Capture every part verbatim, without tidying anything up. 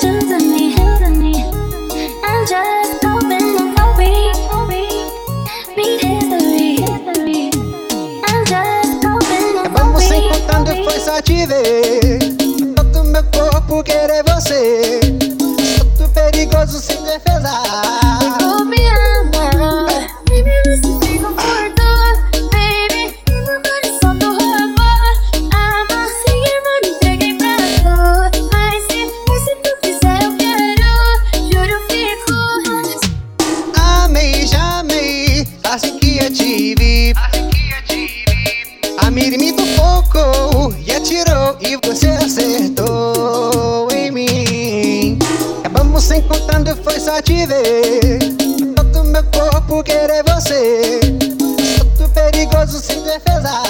choosing me, and just hoping that we be history, and just hoping that vamos se encontrando e foi só te ver. Todo meu corpo querer você. Solto perigoso sem defesa. Assim que eu te vi, a mira me tocou e atirou e você acertou em mim. Acabamos se encontrando e foi só te ver. Todo meu corpo querer você. Solto perigoso sem defesa.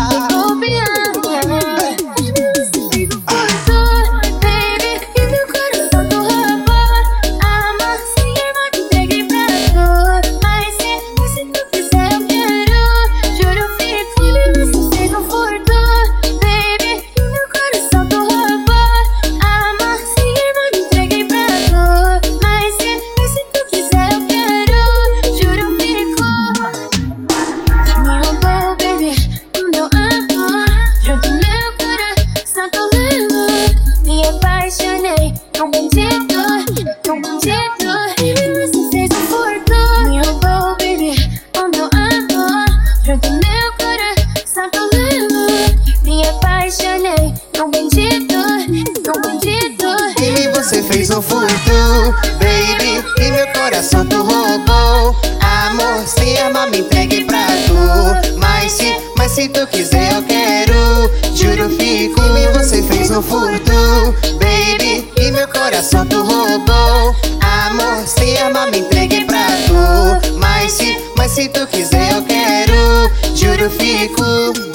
Tão bandido, tão bandido. Você fez um furto, me roubou, baby, o meu amor. Junto meu coração tão lento. Me apaixonei, tão bandido, tão bandido. E você fez um furto, baby, e meu coração tu roubou. Amor, se ama, me entregue pra tu. Mas se, mas se tu quiser eu quero, juro fico. E você fez um furto, baby, e meu coração tu roubou. Amor, se ama, me entregue pra tu. Mas se, mas se tu quiser eu quero, juro fico.